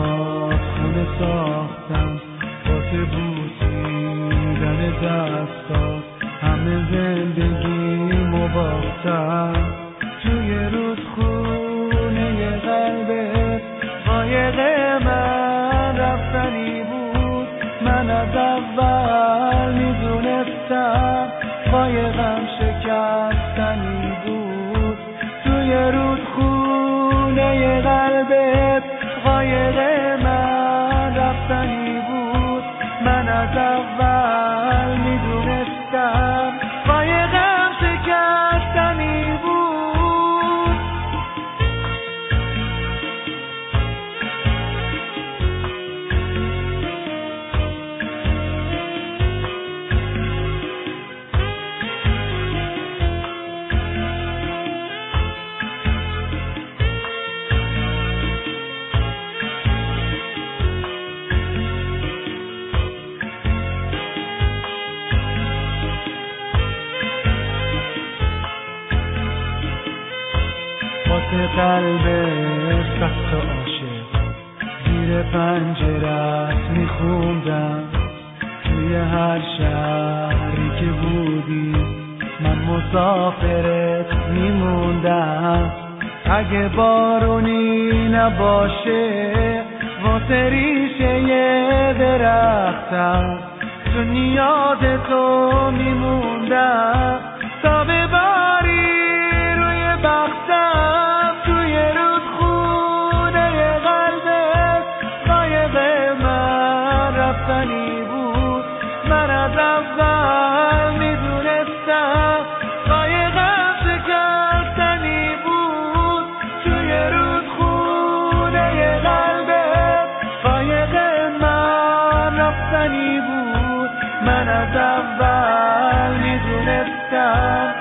خونه ساختم واسه بوسیدن دستات، همه زندگیمو باختم. توی رودخونه قلبت قایق من رفتنی بود، من از اول میدونستم قایقم شکستنی بود. توی رودخونه قلبت قایق من رفتنی بود، من از اول میدونستم قایقم شکستنی بود. واسه قلبت خط عاشق زیر پنجرت میخوندم. توی هر شهری که بودی من مسافرت میموندم. اگه بارونی نباشه واسه ریشه درختم، تو نیاز تو میموندم تا بباری روی بختم. توی رودخونه قلبت قایق من رفتنی بود، من از اول میدونستم قایقم شکستنی بود. توی رودخونه قلبت قایق من رفتنی بود، من از اول میدونستم